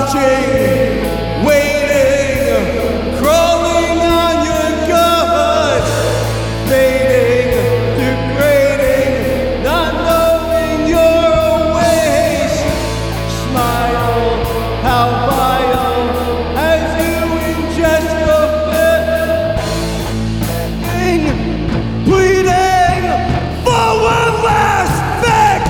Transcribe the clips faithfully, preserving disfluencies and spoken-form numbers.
watching, waiting, crawling on your guts, fading, degrading, not knowing your ways. Smile, how vile, as you ingest the thing, bleeding for one last thing.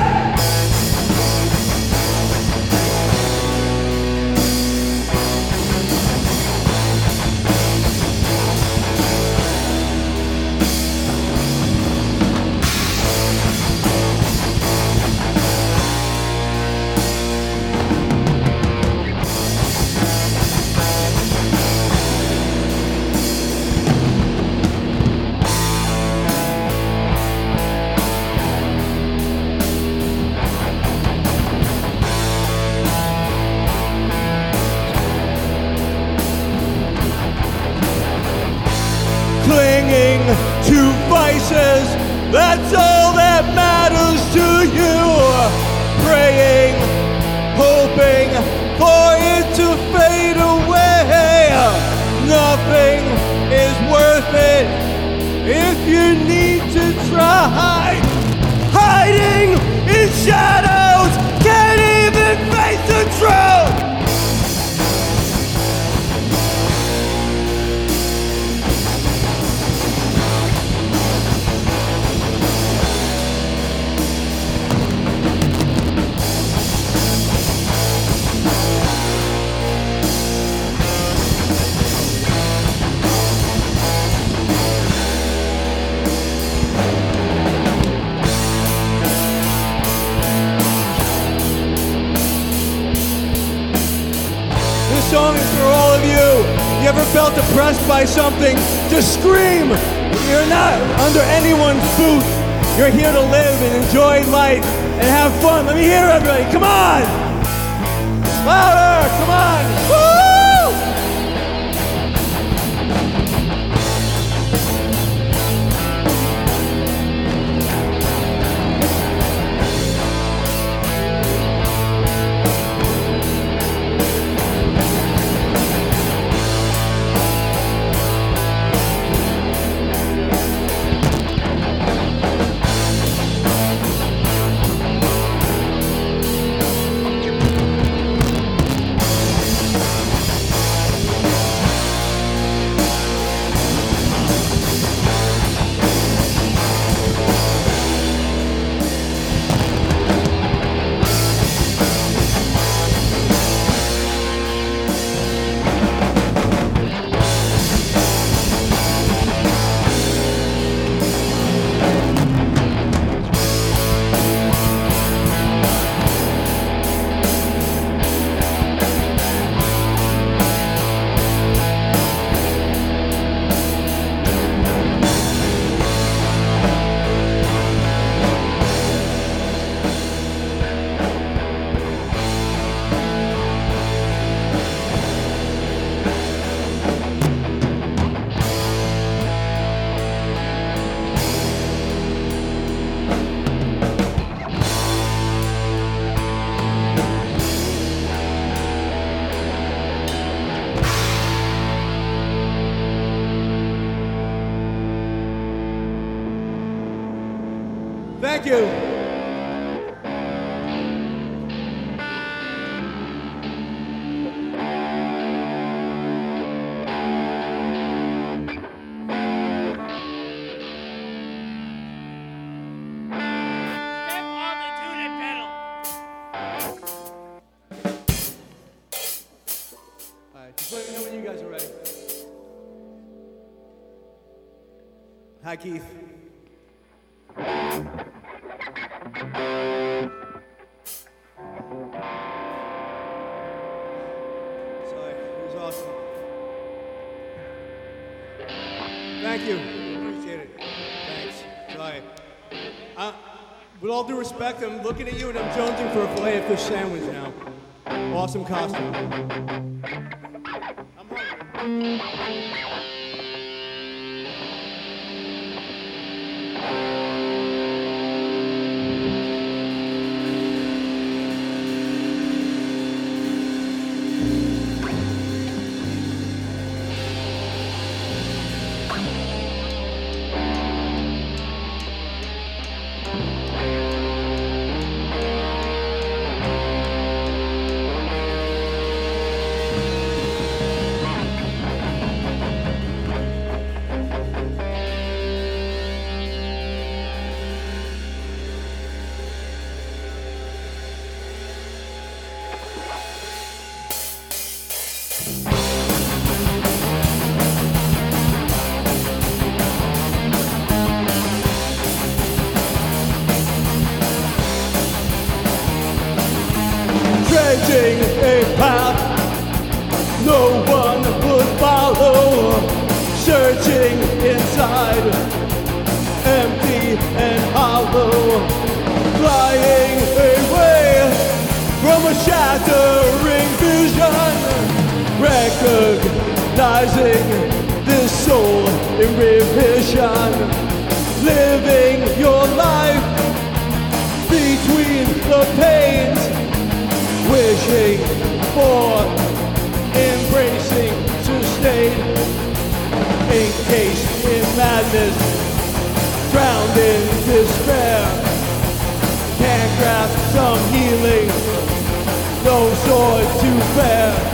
Clinging to vices, that's all that matters to you. Praying, hoping for it to fade away. Nothing is worth it if you need to try. Hiding in shadows, can't even face the truth. This song is for all of you. You ever felt depressed by something? Just scream! You're not under anyone's boot. You're here to live and enjoy life and have fun. Let me hear everybody. Come on! Louder! Come on! Woo! Thank you. Just let me know when you guys are ready. Hi, Keith. Sorry, it was awesome. Thank you. Appreciate it. Thanks. Sorry. Uh, with all due respect, I'm looking at you and I'm jonesing for a filet of fish sandwich now. Awesome costume. I'm hungry. blazing a path no one would follow, searching inside, empty and hollow, flying away from a shattering vision, recognizing this soul in revision, living your life between the pains, wishing for, embracing, sustain, encased in madness, drowned in despair, can't grasp some healing, no sword to bear.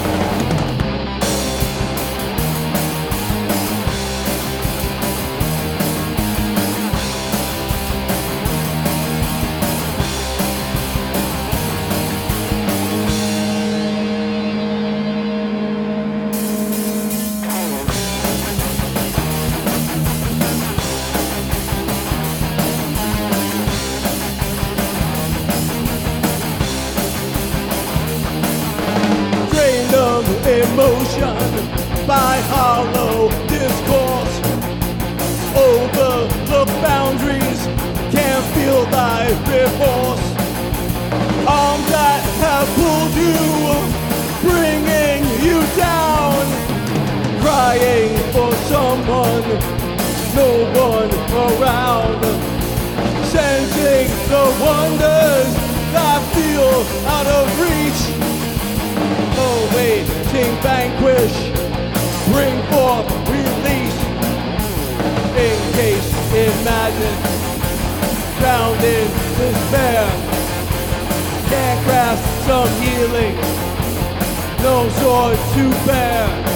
Emotion by hollow discourse, overlook boundaries, can't feel thy remorse. Arms that have pulled you, bringing you down, crying for someone, no one around, sensing the wonders that feel out of reach. Awaiting vanquish, bring forth release, encased in madness, drowned in despair, can't grasp some healing, no sword to bear.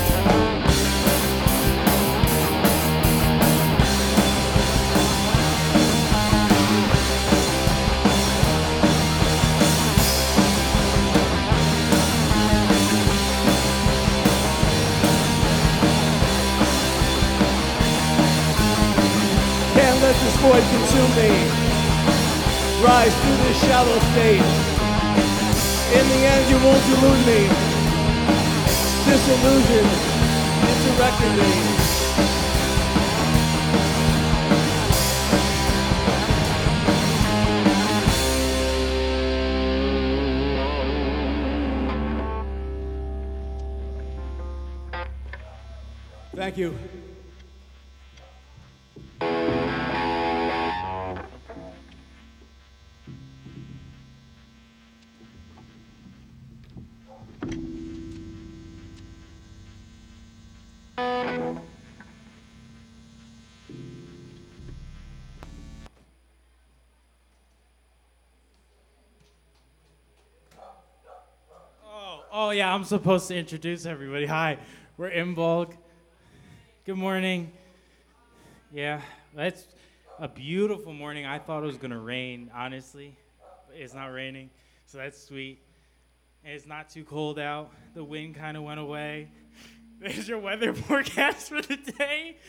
Let this void consume me. Rise through this shallow state. In the end, you won't delude me. Disillusion, insurrected me. Thank you. Oh, yeah, I'm supposed to introduce everybody. Hi, we're Imbolg. Good morning. Yeah, that's a beautiful morning. I thought it was going to rain, honestly. But it's not raining, so that's sweet. And it's not too cold out. The wind kind of went away. There's your weather forecast for the day.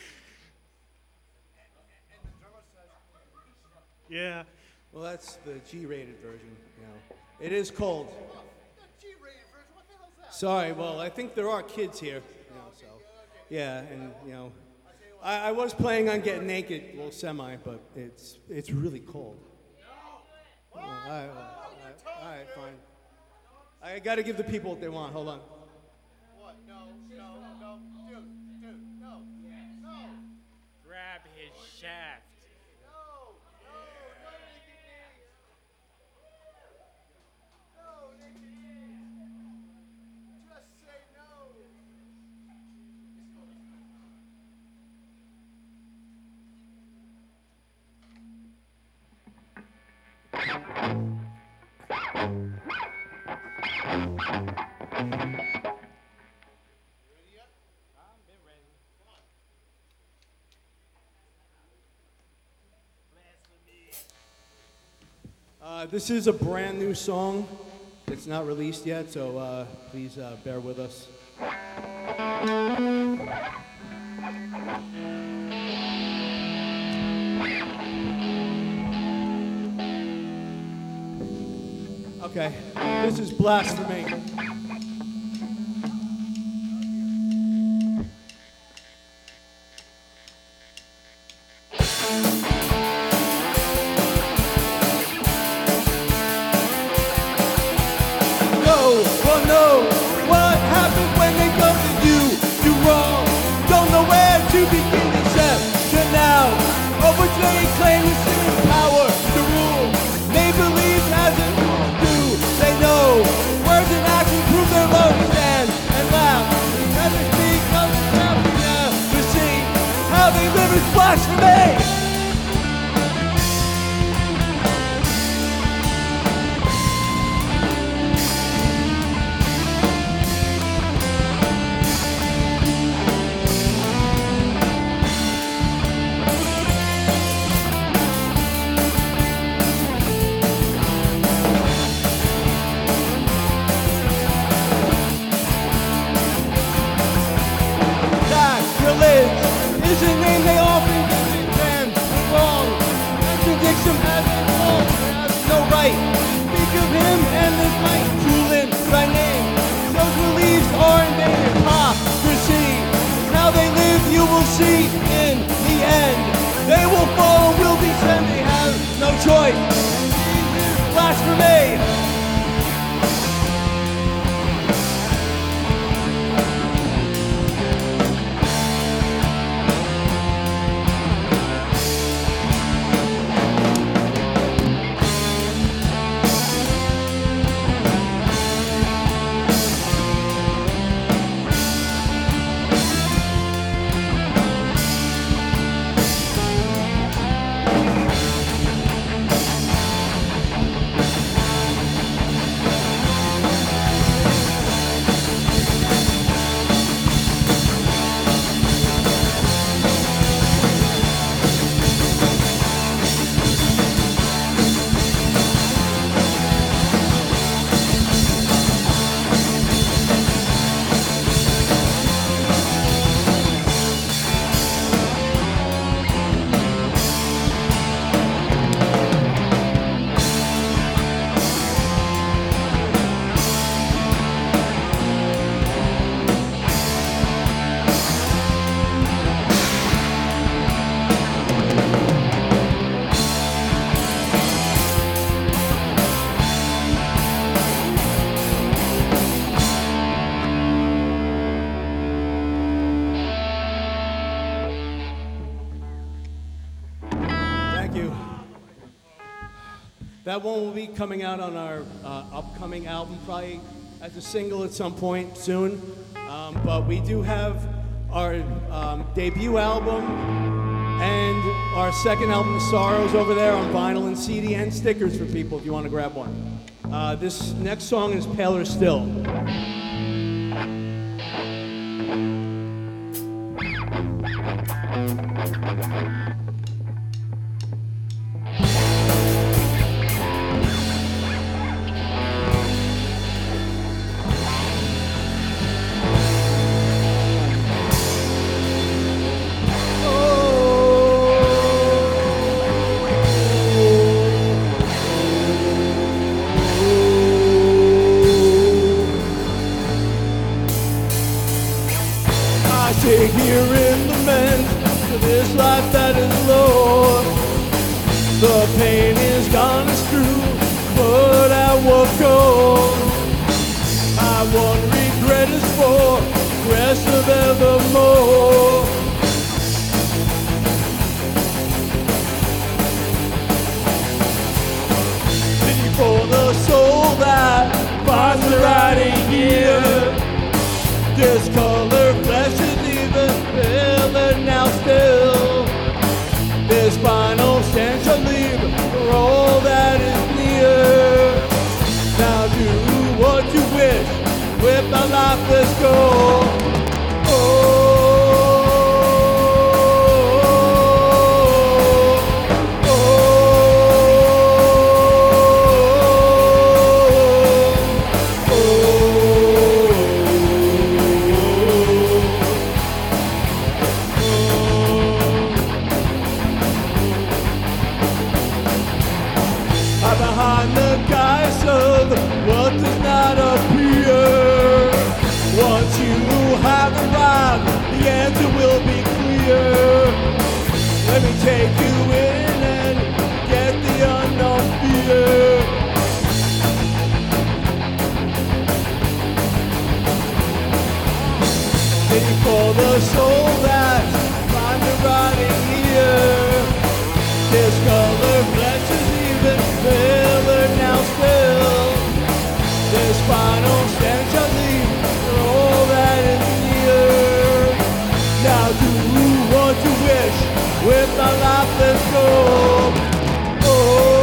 Yeah. Well, that's the G-rated version. You know, it is cold. Sorry, well, I think there are kids here, you know, so, yeah, and, you know, I, I was planning on getting naked, well, semi, but it's it's really cold. Well, all right, well, all right, all right, fine. I gotta give the people what they want, hold on. What? No, no, no, dude, dude, no, no. Grab his shaft. No, no, no, Nicky. No, Nicky. Just say no. Uh, this is a brand new song. It's not released yet, so uh, please uh, bear with us. Okay, this is Blasphemy. No, well, no, what happens when they go to do, do wrong? Don't know where to begin except to now. Over they claim to see power to rule. They believe hasn't do. They know words and action prove their love stand and laugh. Never speak of the family now to see how they live is blasphemy. Is a name they often understand wrong. Contradiction has all has no right. Speak of him and this might Tulin, thy name. Those beliefs are in vain hypocrisy. How they live you will see in the end. They will fall, will be sent, they have no choice. Blasphemy. That one will be coming out on our uh, upcoming album, probably as a single at some point soon. Um, but we do have our um, debut album and our second album, Sorrows, over there on vinyl and C D and stickers for people if you want to grab one. Uh, this next song is Paler Still. Take here in the men to this life that is low. The pain is gone, it's true, but I will go. I won't regret is for the rest of evermore. Pity for the soul that finds the writing here. Discolor flesh is even paler now still. This final stand shall leave for all that is near. Now do what you wish with the lifeless goal. Oh. Behind the guise of the answer will be clear. Let me take you in and get the unknown fear. Waiting for the soul that find the rotting here. This color flesh is even paler now still. This final stench of leave for all that is near. Now do what you wish with my life, let's go. Oh.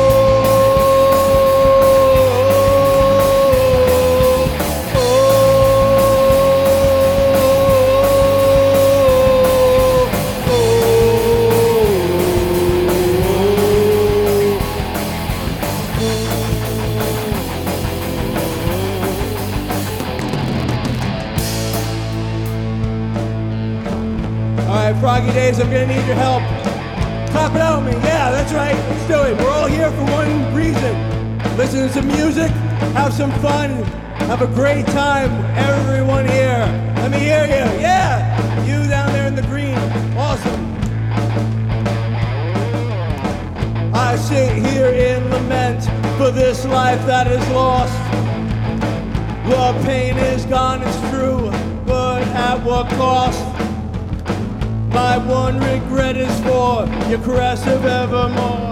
Froggy Days, I'm gonna need your help. Clap it out with me. Yeah, that's right. Let's do it. We're all here for one reason. Listen to some music, have some fun, have a great time. Everyone here. Let me hear you. Yeah. You down there in the green. Awesome. I sit here in lament for this life that is lost. The pain is gone, it's true, but at what cost? My one regret is for your caress of evermore.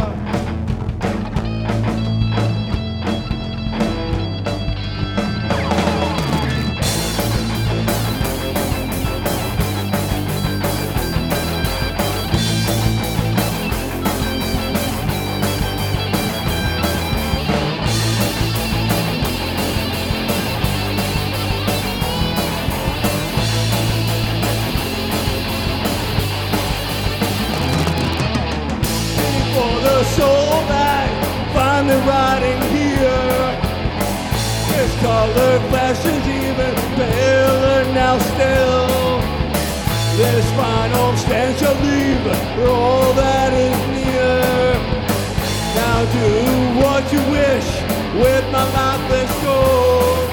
Soul that find the rotting here. This color flesh is even paler now still. This final stench of leave for all that is near. Now do what you wish with my life, let's go.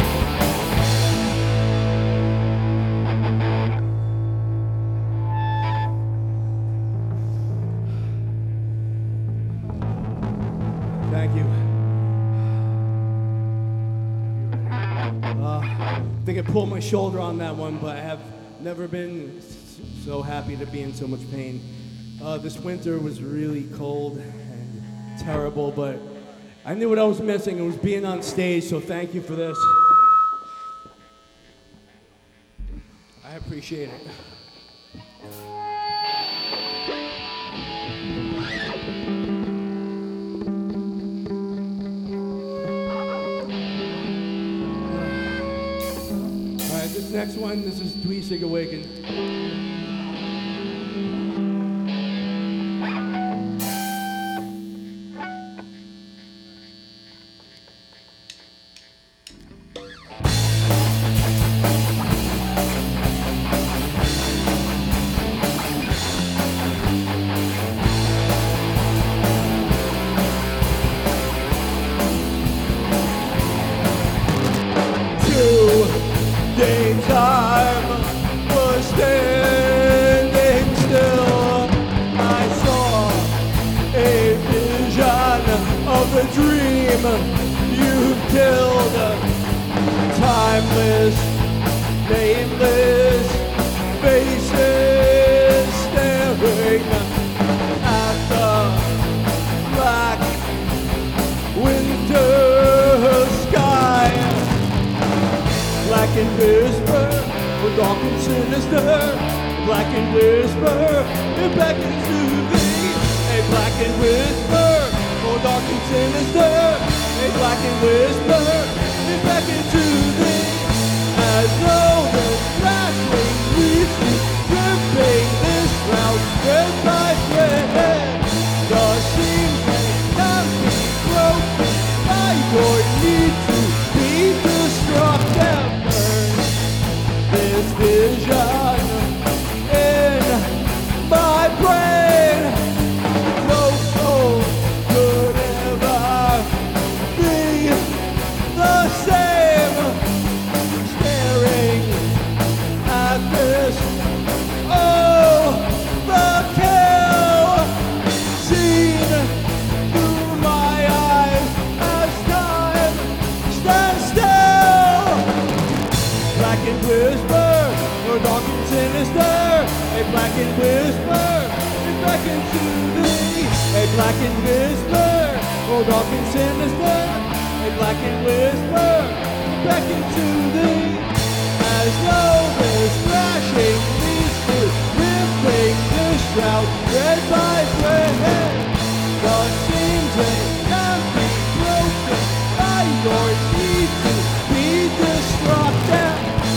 Thank you. Uh, I think I pulled my shoulder on that one, but I have never been so happy to be in so much pain. Uh, this winter was really cold and terrible, but I knew what I was missing. It was being on stage, so thank you for this. I appreciate it. Next one, this is Dwi Sig Awaken. Time was standing still. I saw a vision of the dream you killed. Timeless, nameless faces staring at the black winter sky. Black and whisper, or dark and sinister. Black and whisper, it beckons to thee. A black and whisper, or dark and sinister. A black and whisper, it beckons to thee. As though the flashing leaves me, dripping this round thread by thread. The seams may not be broken by your need to be destructive. This vision in my brain, no soul could ever be the same. Staring at this blackened whisper, it beckons to thee. A blackened whisper, oh dark and sinister, a blackened whisper, it beckons to thee. As love is crashing, these two ripping the shroud, red by thread. God seems a empty, broken by your need to be destructed.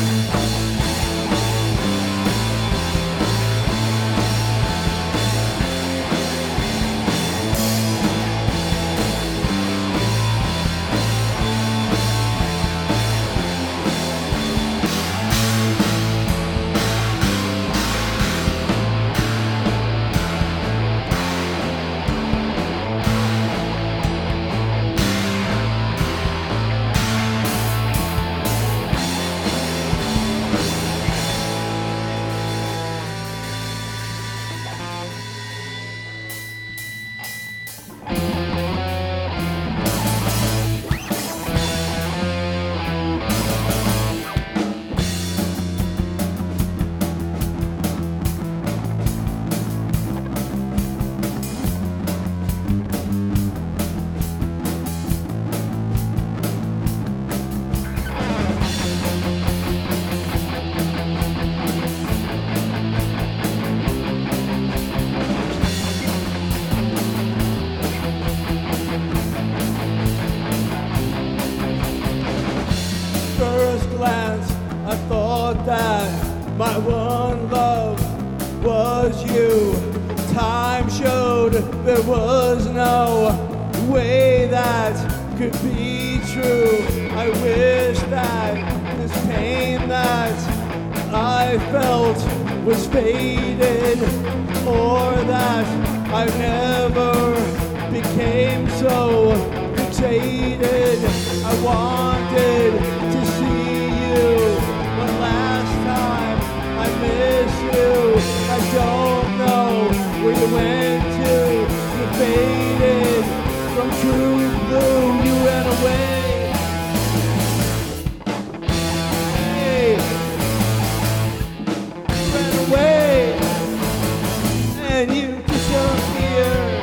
My one love was you. Time showed there was no way that could be true. I wish that this pain that I felt was faded, or that I never became so fixated. I wanted to see you, but last time I miss you. I don't know where you went to. You faded from true blue. You ran away. Hey. You ran away, and you disappeared.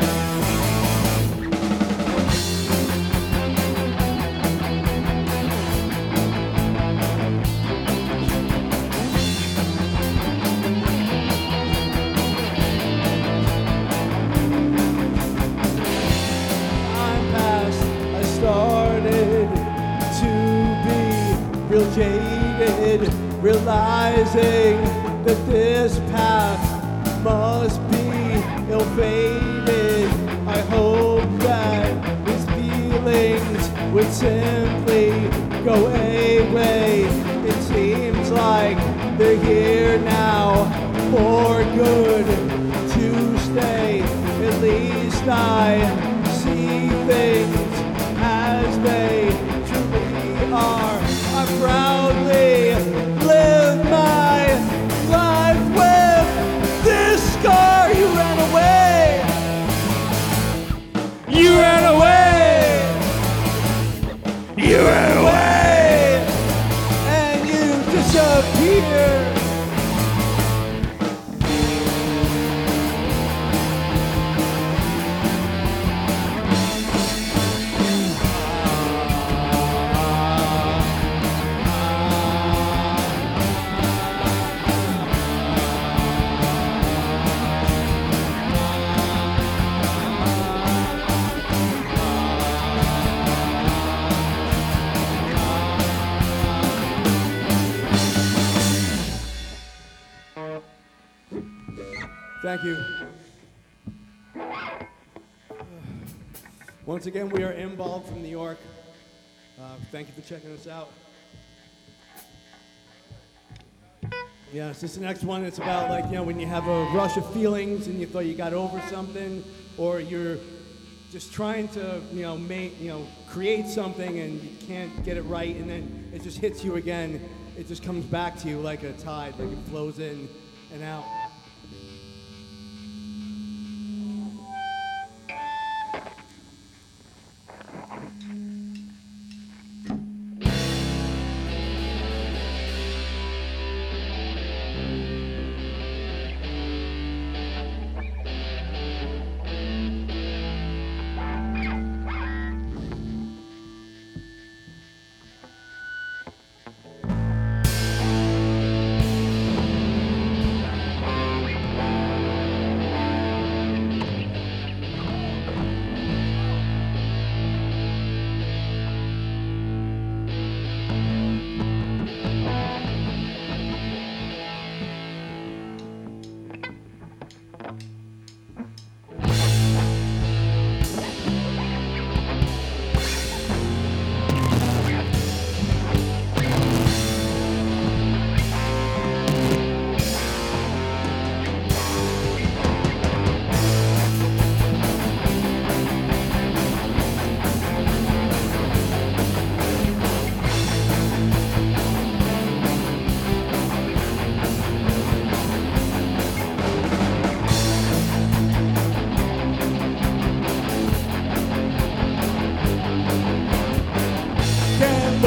Real jaded, realizing that this path must be ill-fated. I hope that these feelings would simply go away. It seems like they're here now for good to stay. At least I see things as they truly are. I proudly live my life with this scar. You ran away. You ran away. You ran away. And you disappeared. Thank you. Once again, we are Imbald from New York. Uh, thank you for checking us out. Yeah, so this is the next one. It's about, like, you know, when you have a rush of feelings and you thought you got over something, or you're just trying to, you know, make, you know, create something and you can't get it right, and then it just hits you again. It just comes back to you like a tide, like it flows in and out.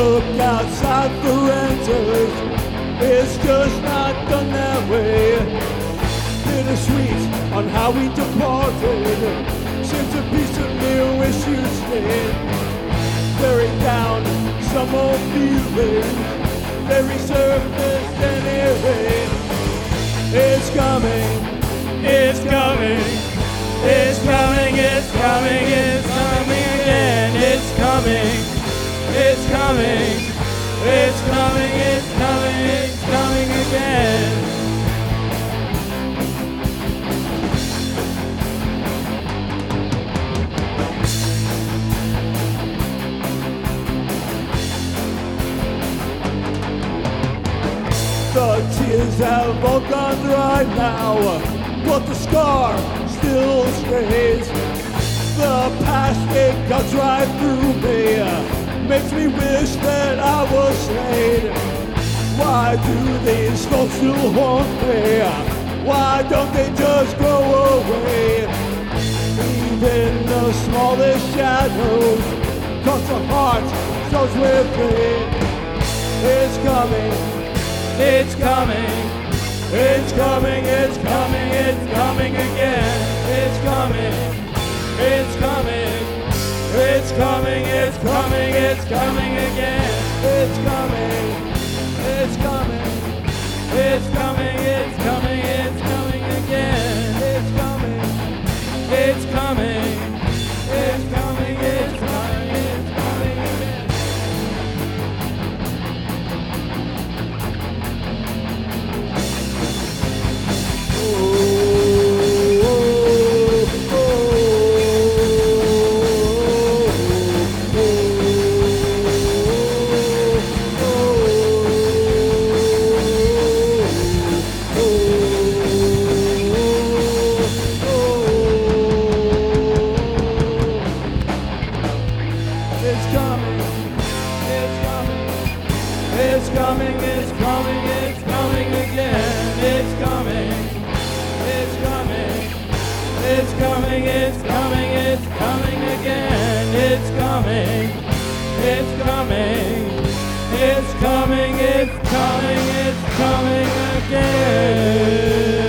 look outside for renters. It's just not done that way. Bittersweet on how we departed. Seems a piece of me wish you'd stayed. Buried down some old feelings. Very surface anyway. It's coming. It's coming. It's coming. It's coming. It's coming again. It's coming. It's coming. It's coming. It's coming. It's coming again. The tears have all gone dry now, but the scar still stays. The past, it cuts right through me, makes me wish that I was slain. Why do these thoughts still haunt me? Why don't they just go away? Even the smallest shadows cross the heart, starts with me. It's coming. It's coming, it's coming, it's coming, it's coming again. It's coming, it's coming, it's coming, it's coming, it's coming again. It's coming, it's coming, it's coming, it's coming, it's coming again. It's coming, it's coming, it's coming, it's coming, it's coming again. It's coming, it's coming, it's coming again. It's coming, It's coming, it's coming, it's coming, it's coming again. It's coming, it's coming, it's coming, it's coming, it's coming again.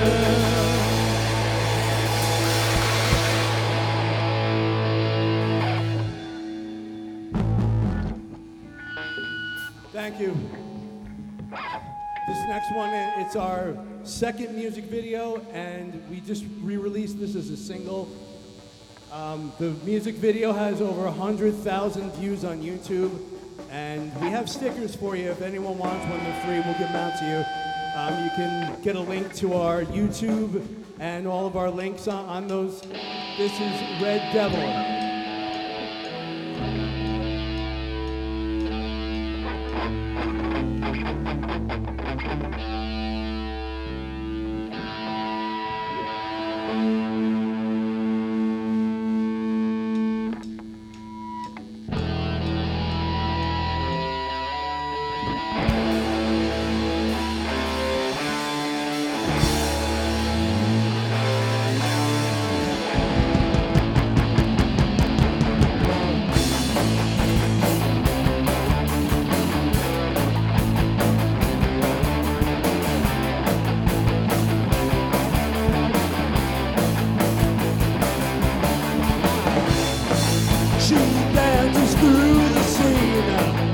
Thank you. This next one, it's our second music video, and we just re-released this as a single. Um, the music video has over one hundred thousand views on YouTube, and we have stickers for you. If anyone wants one, they're free. We'll give them out to you. Um, you can get a link to our YouTube and all of our links on, on those. This is Red Devil. She dances through the scene.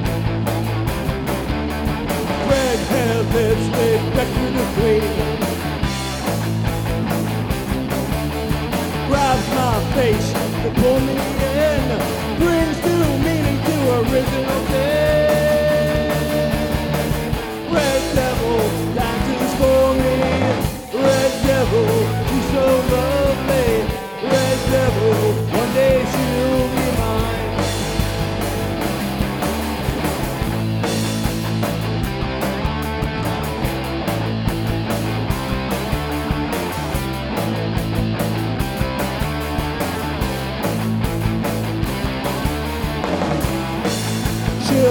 Red hair, lipstick, decorative queen. Grabs my face to pull me in. Brings new meaning to original day. Red devil dances for me. Red devil, she's so lovely. Red devil, one day she'll be mine. She'll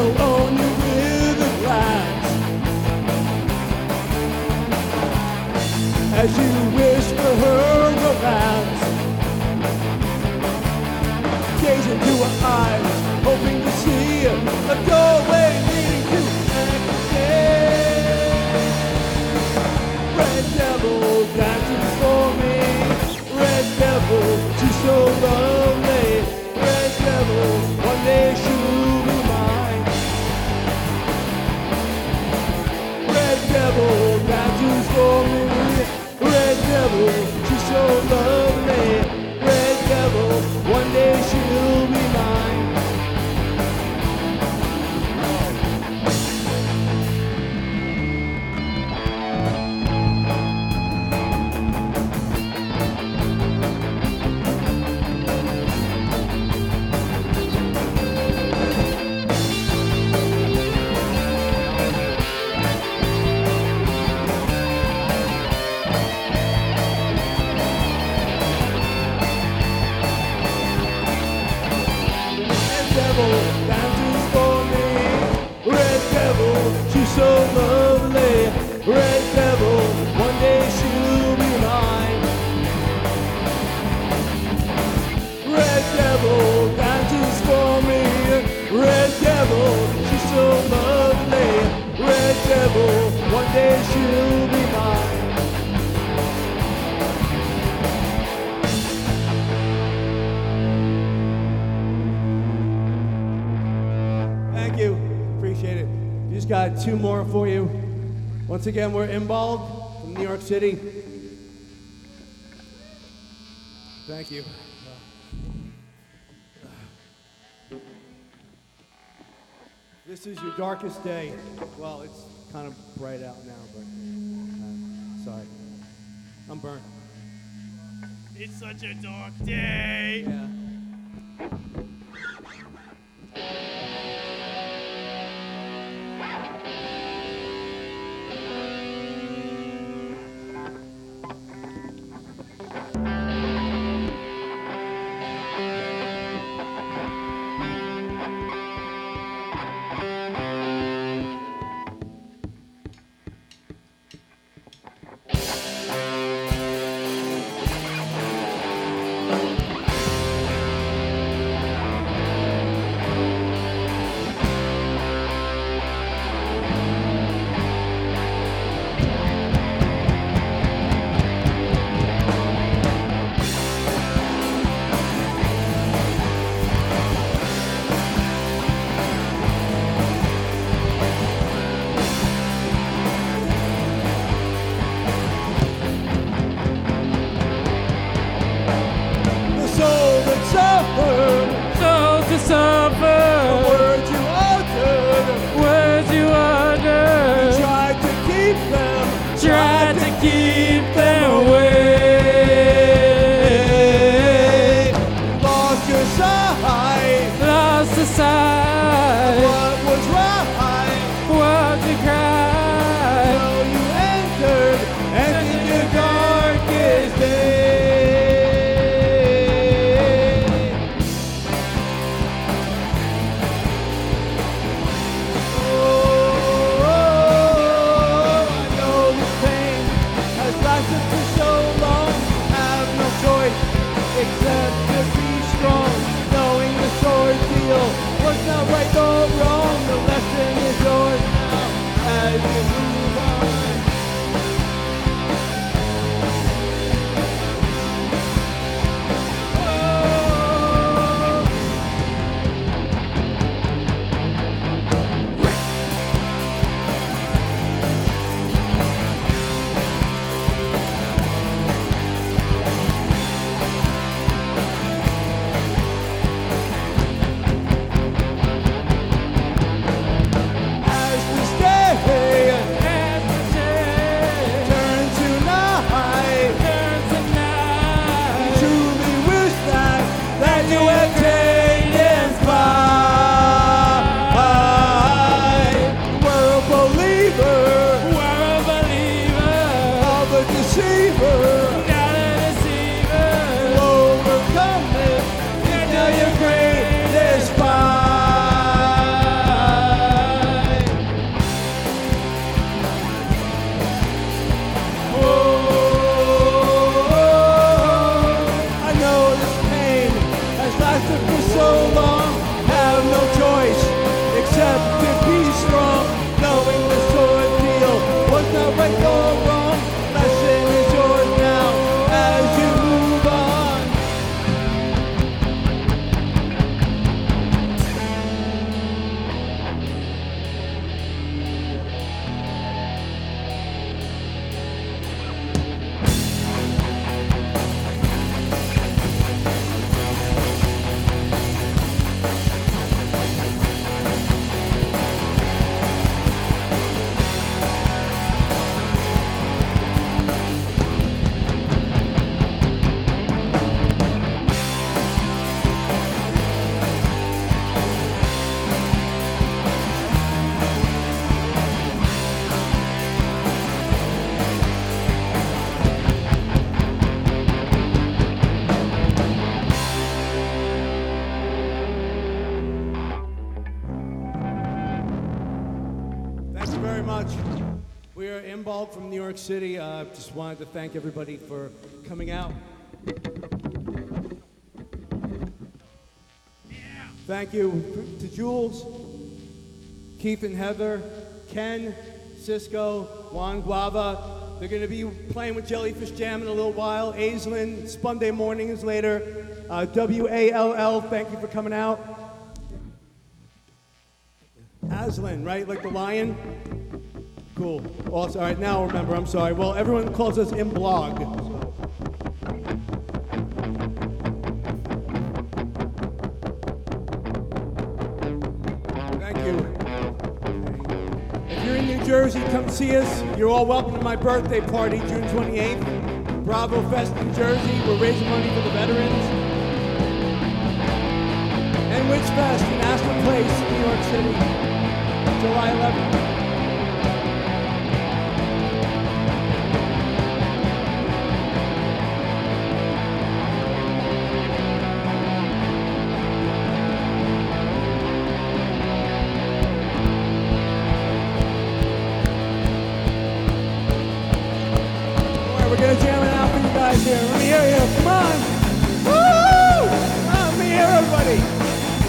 so lovely. Red devil, one day she'll be mine. Red devil, dances for me. Red devil, she's so lovely. Red devil, one day she'll be mine. Dances for me. Red devil, she's so lovely. Red devil, one day she'll be mine. Red devil, dances for me. Red devil, she's so lovely. Red devil, one day she'll be mine. Thank you. Appreciate it. We just got two more for you. Once again, we're Imbald from New York City. Thank you. This is your darkest day. Well, it's kind of bright out now, but uh, sorry. I'm burnt. It's such a dark day. Yeah. Souls to suffer. Words you uttered, Words you uttered. tried to keep them, Tried to keep them away. lost your sight. Lost the sight. What was right? What to cry. So you entered, and in your darkest day. Oh, I know this pain has lasted for so long. Have no choice except to be strong. Knowing this ordeal was not right or wrong. The lesson is yours now as you move on. Oh. We are in bulk from New York City. Uh, just wanted to thank everybody for coming out. Thank you to Jules, Keith and Heather, Ken, Cisco, Juan Guava. They're going to be playing with Jellyfish Jam in a little while. Aislinn, Spunday Morning is later. Uh, W A L L, thank you for coming out. Aslan, right? Like the lion? Cool. Awesome. All right, now remember, I'm sorry. Well, everyone calls us Imblog. So. Thank you. If you're in New Jersey, come see us. You're all welcome to my birthday party, June twenty-eighth. Bravo Fest, New Jersey. We're raising money for the veterans. And Witch Fest in Astor Place, New York City, July eleventh. We're gonna jam it out for you guys here. Let me hear you. Come on. Woo! Let me hear everybody.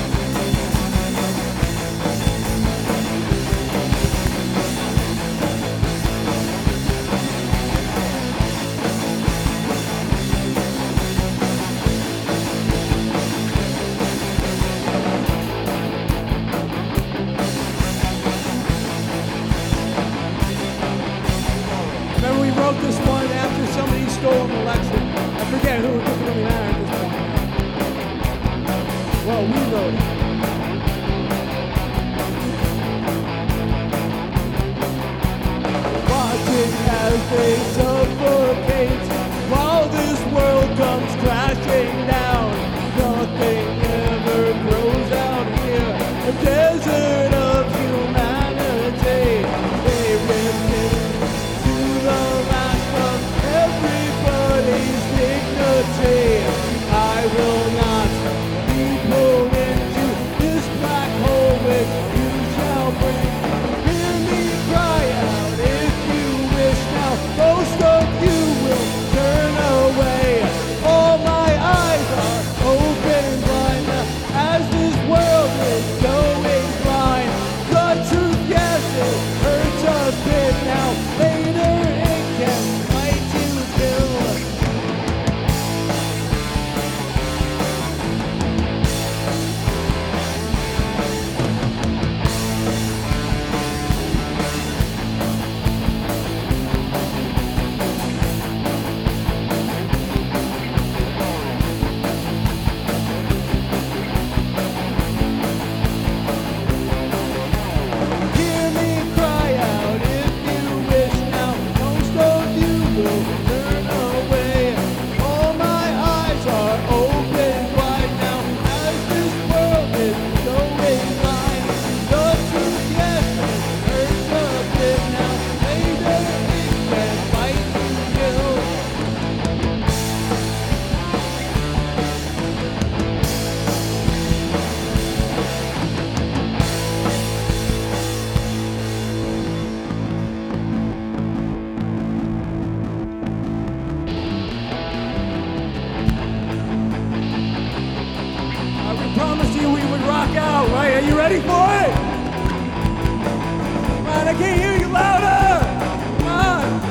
Remember, we wrote this one after somebody stole an election. I forget who, it doesn't really matter at this point. Well, we wrote it. Watching as they suffocate while this world comes crashing down. Nothing ever grows out here, a desert of humanity. They ripped it the last of everybody's dignity. I will not be pulled into this black hole which you shall bring. Hear me cry out if you wish now. Most of you will turn away. All my eyes are open blind as this world is going blind. The truth, yes, it hurts a bit now. Later it can fight to kill. Hear me cry out if you wish now. Most of you will turn away. All my eyes are open wide now as this world is going blind. The truth, yes, it hurts a bit now. Later it can fight to kill. Uh, we promised you we would rock out, right? Are you ready for it? Come on, I can't hear you louder. Come on.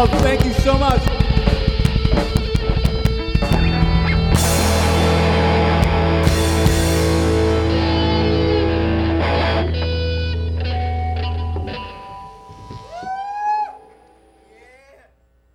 Involved. Thank you so much.